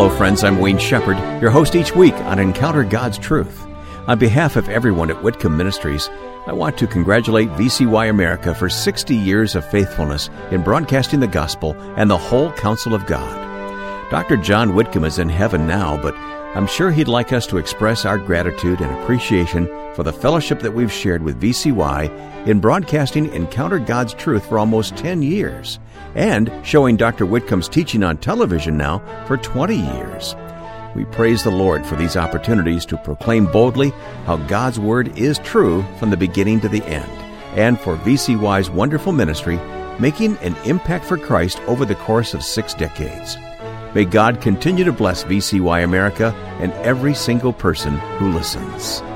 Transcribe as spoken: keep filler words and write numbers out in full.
Hello, friends. I'm Wayne Shepherd, your host each week on Encounter God's Truth. On behalf of everyone at Whitcomb Ministries, I want to congratulate V C Y America for sixty years of faithfulness in broadcasting the gospel and the whole counsel of God. Doctor John Whitcomb is in heaven now, but I'm sure he'd like us to express our gratitude and appreciation for the fellowship that we've shared with V C Y in broadcasting Encounter God's Truth for almost ten years, and showing Doctor Whitcomb's teaching on television now for twenty years. We praise the Lord for these opportunities to proclaim boldly how God's Word is true from the beginning to the end, and for V C Y's wonderful ministry making an impact for Christ over the course of six decades. May God continue to bless V C Y America and every single person who listens.